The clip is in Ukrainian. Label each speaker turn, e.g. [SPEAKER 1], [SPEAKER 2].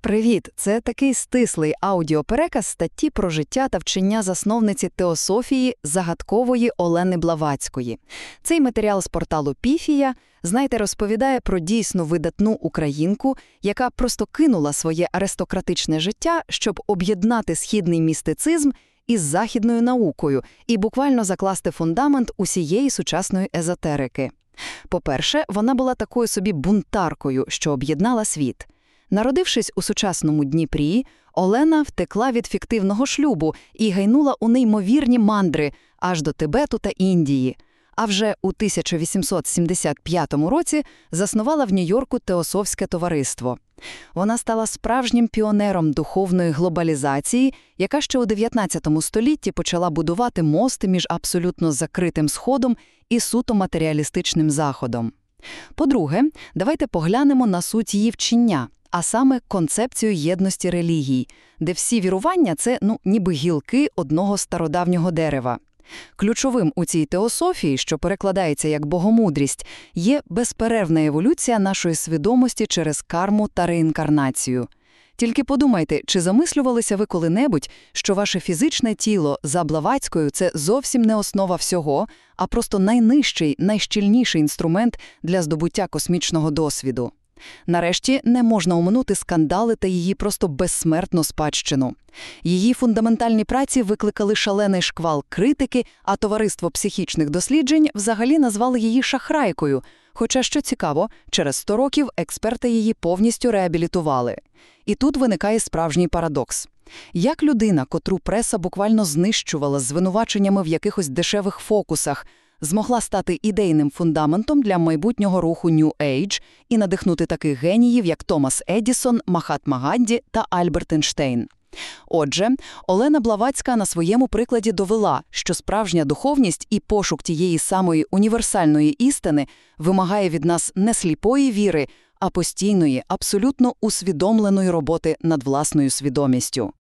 [SPEAKER 1] Привіт! Це такий стислий аудіопереказ статті про життя та вчення засновниці теософії загадкової Олени Блаватської. Цей матеріал з порталу Піфія, розповідає про дійсно видатну українку, яка просто кинула своє аристократичне життя, щоб об'єднати східний містицизм із західною наукою і буквально закласти фундамент усієї сучасної езотерики. По-перше, вона була такою собі бунтаркою, що об'єднала світ. Народившись у сучасному Дніпрі, Олена втекла від фіктивного шлюбу і гайнула у неймовірні мандри аж до Тибету та Індії. А вже у 1875 році заснувала в Нью-Йорку Теософське товариство. Вона стала справжнім піонером духовної глобалізації, яка ще у 19 столітті почала будувати мости між абсолютно закритим Сходом і суто матеріалістичним Заходом. По-друге, давайте поглянемо на суть її вчення, а саме концепцію єдності релігій, де всі вірування – це, ніби гілки одного стародавнього дерева. Ключовим у цій теософії, що перекладається як богомудрість, є безперервна еволюція нашої свідомості через карму та реінкарнацію. Тільки подумайте, чи замислювалися ви коли-небудь, що ваше фізичне тіло за Блаватською – це зовсім не основа всього, а просто найнижчий, найщільніший інструмент для здобуття космічного досвіду. Нарешті, не можна оминути скандали та її просто безсмертну спадщину. Її фундаментальні праці викликали шалений шквал критики, а Товариство психічних досліджень взагалі назвали її шахрайкою. Хоча, що цікаво, через 100 років експерти її повністю реабілітували. І тут виникає справжній парадокс. Як людина, котру преса буквально знищувала звинуваченнями в якихось дешевих фокусах, змогла стати ідейним фундаментом для майбутнього руху New Age і надихнути таких геніїв, як Томас Едісон, Махатма Ганді та Альберт Ейнштейн. Отже, Олена Блаватська на своєму прикладі довела, що справжня духовність і пошук тієї самої універсальної істини вимагає від нас не сліпої віри, а постійної, абсолютно усвідомленої роботи над власною свідомістю.